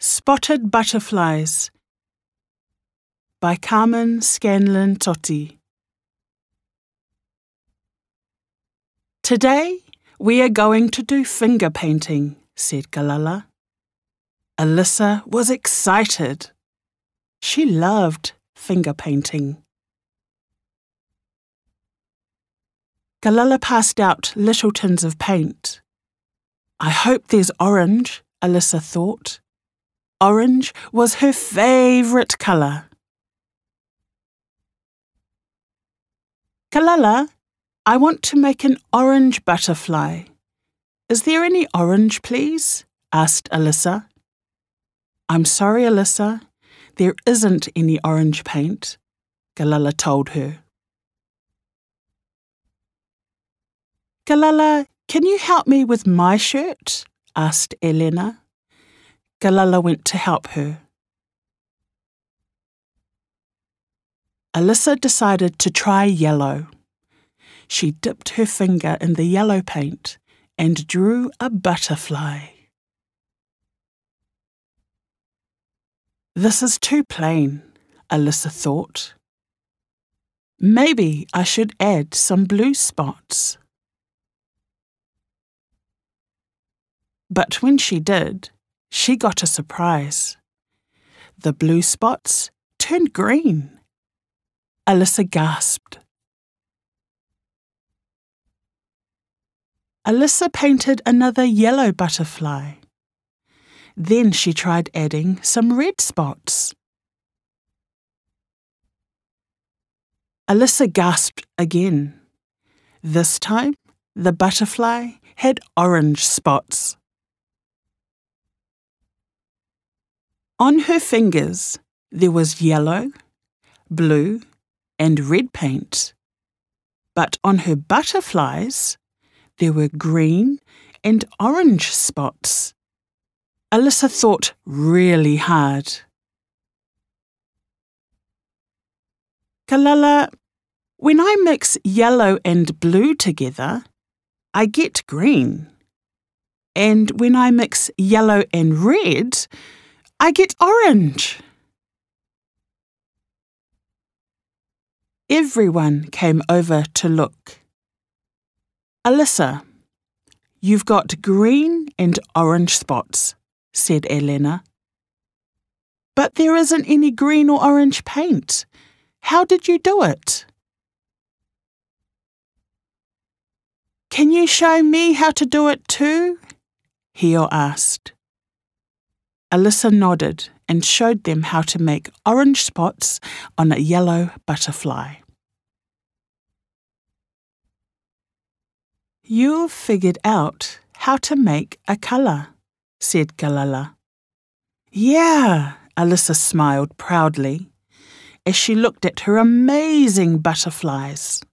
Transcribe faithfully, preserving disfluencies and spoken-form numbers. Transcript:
Spotted Butterflies by Carmen Scanlon Totti. Today we are going to do finger painting, said Galala. Alyssa was excited. She loved finger painting. Galala passed out little tins of paint. I hope there's orange, Alyssa thought. Orange was her favourite colour. Galala, I want to make an orange butterfly. Is there any orange, please? Asked Alyssa. I'm sorry, Alyssa. There isn't any orange paint, Galala told her. Galala, can you help me with my shirt? Asked Elena. Galala went to help her. Alyssa decided to try yellow. She dipped her finger in the yellow paint and drew a butterfly. This is too plain, Alyssa thought. Maybe I should add some blue spots. But when she did, she got a surprise. The blue spots turned green. Alyssa gasped. Alyssa painted another yellow butterfly. Then she tried adding some red spots. Alyssa gasped again. This time, the butterfly had orange spots. On her fingers, there was yellow, blue, and red paint. But on her butterflies, there were green and orange spots. Alyssa thought really hard. Galala, when I mix yellow and blue together, I get green. And when I mix yellow and red, I get orange. Everyone came over to look. Alyssa, you've got green and orange spots, said Elena. But there isn't any green or orange paint. How did you do it? Can you show me how to do it too? Hio asked. Alyssa nodded and showed them how to make orange spots on a yellow butterfly. You've figured out how to make a colour, said Galala. Yeah, Alyssa smiled proudly as she looked at her amazing butterflies.